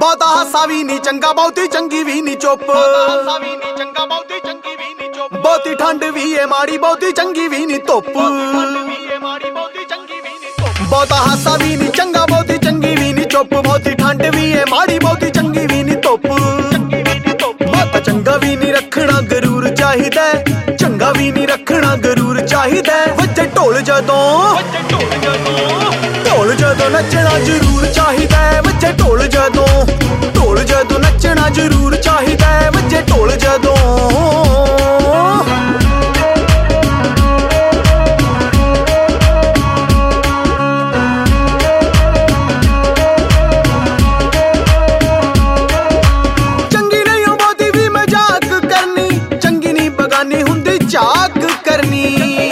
ਬਹੁਤਾ ਹਾਸਾ ਵੀ ਨਹੀਂ ਚੰਗਾ, ਬਹੁਤੀ ਚੰਗੀ ਵੀ ਨਹੀਂ ਚੁੱਪ। ਬਹੁਤੀ ਠੰਡ ਵੀ ਏ ਮਾੜੀ, ਬਹੁਤੀ ਚੰਗੀ ਵੀ ਨਹੀਂ ਧੁੱਪ। ਬਹੁਤਾ ਹਾਸਾ ਵੀ ਨਹੀਂ ਚੰਗਾ, ਬਹੁਤੀ ਚੰਗੀ ਵੀ ਨਹੀਂ ਚੁੱਪ। ਬਹੁਤੀ ਠੰਡ ਵੀ ਏ ਮਾੜੀ, ਬਹੁਤੀ ਚੰਗੀ ਵੀ ਨਹੀਂ ਧੁੱਪ। ਬਹੁਤਾ ਚੰਗਾ ਵੀ ਨਹੀਂ ਰੱਖਣਾ ਗਰੂਰ ਚਾਹੀਦਾ, ਚੰਗਾ ਵੀ ਨਹੀਂ ਰੱਖਣਾ ਗਰੂਰ ਚਾਹੀਦਾ। ਵੱਜੇ ਢੋਲ ਜਦੋਂ ਨੱਚਣਾ ਜ਼ਰੂਰ ਚਾਹੀਦਾ। ਵੱਜੇ ਢੋਲ ਜਦੋਂ ਨੱਚਣਾ ਜ਼ਰੂਰ ਚਾਹੀਦਾ। ਵੱਜੇ ਢੋਲ ਜਦੋਂ। ਚੰਗੀ ਨਹੀਂ ਉਹ ਬਹੁਤੀ ਵੀ ਮਜ਼ਾਕ ਕਰਨੀ, ਚੰਗੀ ਨਹੀਂ ਬਗਾਨੀ ਹੁੰਦੀ ਝਾਕ ਕਰਨੀ।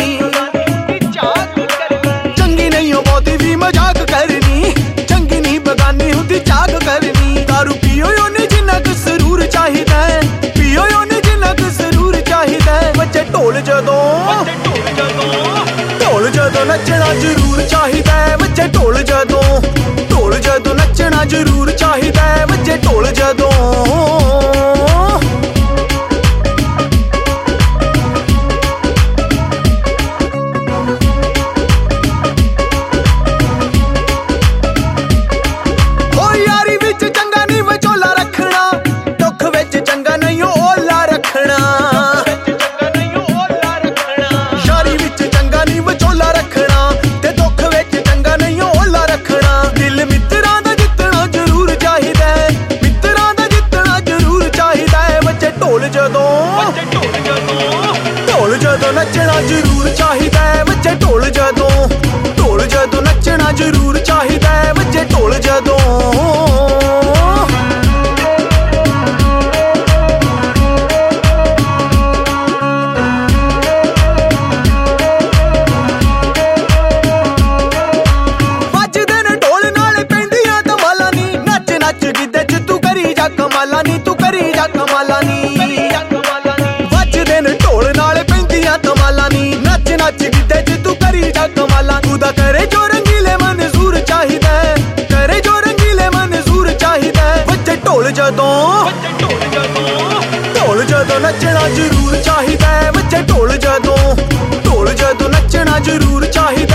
ਚੰਗੀ ਨਹੀਂ ਉਹ ਬਹੁਤੀ ਵੀ ਮਜ਼ਾਕ ਕਰਨੀ, ਚੰਗੀ ਨਹੀਂ ਬਗਾਨੀ ਹੁੰਦੀ ਝਾਕ ਕਰਨੀ। ਦਾਰੂ ਪੀਓ ਉਹਨੇ ਜਿੰਨਾ ਕੁ ਸਰੂਰ ਚਾਹੀਦਾ, ਪੀਓ ਉਹਨੇ ਜਿੰਨਾ ਕੁ ਸਰੂਰ ਚਾਹੀਦਾ। ਵੱਜੇ ਢੋਲ ਜਦੋਂ ਨੱਚਣਾ ਜ਼ਰੂਰ ਚਾਹੀਦਾ। ਵੱਜੇ ਢੋਲ ਜਦੋਂ ਨੱਚਣਾ ਜ਼ਰੂਰ ਚਾਹੀਦਾ। ਵੱਜੇ ਢੋਲ ਜਦੋਂ। ਢੋਲ ਜਦੋਂ ਨੱਚਣਾ ਜ਼ਰੂਰ ਚਾਹੀਦਾ। ਵੱਜੇ ਢੋਲ ਜਦੋਂ ਨੱਚਣਾ ਜ਼ਰੂਰ ਚਾਹੀਦਾ। ਵੱਜੇ ਢੋਲ ਜਦੋਂ। ਢੋਲ ਜਦੋਂ ਨੱਚਣਾ ਜ਼ਰੂਰ ਚਾਹੀਦਾ। ਵੱਜੇ ਢੋਲ ਜਦੋਂ। ਵੱਜਦੇ ਨੇ ਢੋਲ ਨਾਲ ਪੈਂਦੀਆਂ ਧਮਾਲਾਂ ਨੀ, ਨੱਚ ਨੱਚ ਗਿੱਧੇ ਚ ਤੂੰ ਕਰੀ ਜਾ ਕਮਾਲਾਂ ਨੀ, ਤੂੰ ਕਰੀ ਜਾ ਕਮਾਲਾਂ ਨੀ। ਵੱਜਦੇ ਨੇ ਢੋਲ ਨਾਲ ਪੈਂਦੀਆਂ ਧਮਾਲਾਂ ਨੀ, ਨੱਚ ਨੱਚ ਗਿੱਧੇ ਚ ਤੂੰ ਕਰੀ ਜਾ ਕਮਾਲਾਂ। ਤੂੰ ਦਾ ਕਰੇ ਜੋ ਰੰਗੀਲੇ ਮਨਜ਼ੂਰ ਚਾਹੀਦਾ, ਕਰੇ ਜੋ ਰੰਗੀਲੇ ਮਨਜ਼ੂਰ ਚਾਹੀਦਾ। ਵੱਜੇ ਢੋਲ ਜਦੋਂ ਨੱਚਣਾ ਜ਼ਰੂਰ ਚਾਹੀਦਾ। ਵੱਜੇ ਢੋਲ ਜਦੋਂ ਨੱਚਣਾ ਜ਼ਰੂਰ ਚਾਹੀਦਾ।